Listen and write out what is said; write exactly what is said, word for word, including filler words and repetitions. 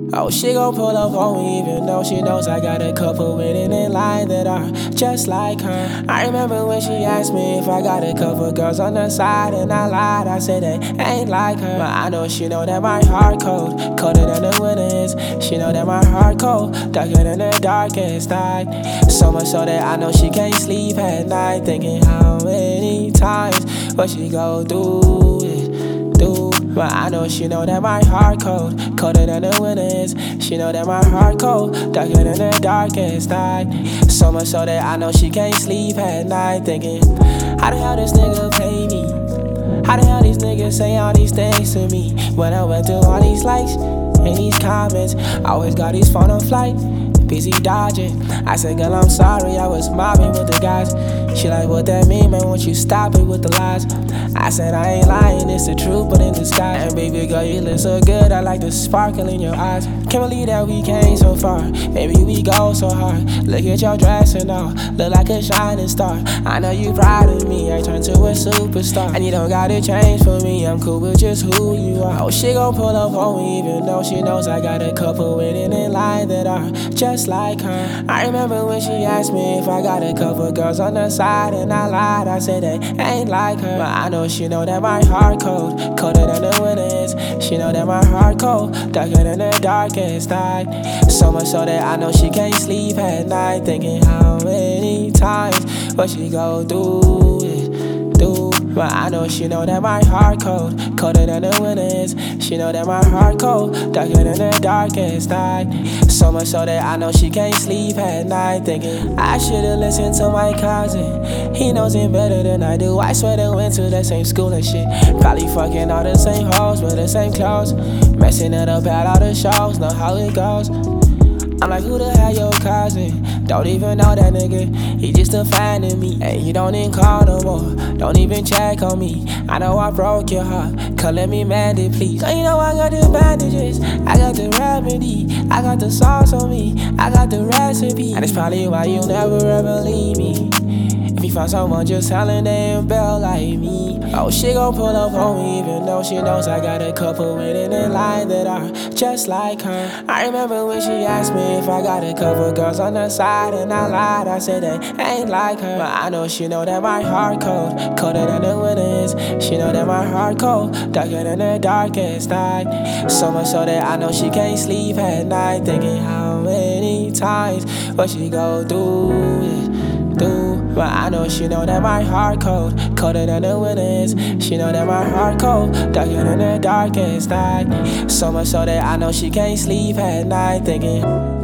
Oh, she gon' pull up on me even though she knows I got a couple women in line that are just like her. I remember when she asked me if I got a couple girls on the side, and I lied, I said they ain't like her. But I know she know that my heart cold, colder than the winter is. She know that my heart cold, darker than the darkest night. So much so that I know she can't sleep at night, thinking how many times what she go through it, do. But I know she know that my heart cold, colder than the winter is. She know that my heart cold, darker than the darkest night. So much so that I know she can't sleep at night, thinking, how the hell this nigga pay me? How the hell these niggas say all these things to me? When I went through all these likes and these comments, I always got these phone on flight, busy dodging. I said, girl, I'm sorry, I was mobbing with the guys. She like, what that mean, man, won't you stop it with the lies? I said, I ain't lying, it's the truth, but in disguise. And baby girl, you look so good, I like the sparkle in your eyes. Can't believe that we came so far, baby, we go so hard. Look at your dress and all, look like a shining star. I know you proud of me, I turned to a superstar. And you don't gotta change for me, I'm cool with just who you are. Oh, she gon' pull up on me even though she knows I got a couple women in line that are just like her. I remember when she asked me if I got a couple girls on the side, and I lied, I said they ain't like her. But I know she know that my heart cold, colder than the winter is. She know that my heart cold, darker than the darkest night. So much so that I know she can't sleep at night, thinking how many times what she go through it, do. But I know she know that my heart cold, colder than the winter is. She know that my heart cold, darker than the darkest night. So much so that I know she can't sleep at night, thinking I should've listened to my cousin. He knows it better than I do. I swear they went to the same school and shit. Probably fucking all the same hoes with the same clothes, messing it up at all the shows. Know how it goes. I'm like, who the hell your cousin? Don't even know that nigga, he just a fan of me. And you don't even call no more, don't even check on me. I know I broke your heart, come let me mend it please. Cause you know I got the bandages, I got the remedy, I got the sauce on me, I got the recipe. And it's probably why you never ever leave me. If you find someone just selling damn bell like me. Oh, she gon' pull up on me even though she knows I got a couple women in line that are just like her. I remember when she asked me if I got a couple girls on the side, and I lied, I said they ain't like her. But I know she know that my heart cold, colder than the winter is. She know that my heart cold, darker than the darkest night. So much so that I know she can't sleep at night, thinking how many times what she go through it, do. But I know she know that my heart cold, colder than the winter is. She know that my heart cold, darker than the darkest night. So much so that I know she can't sleep at night, thinking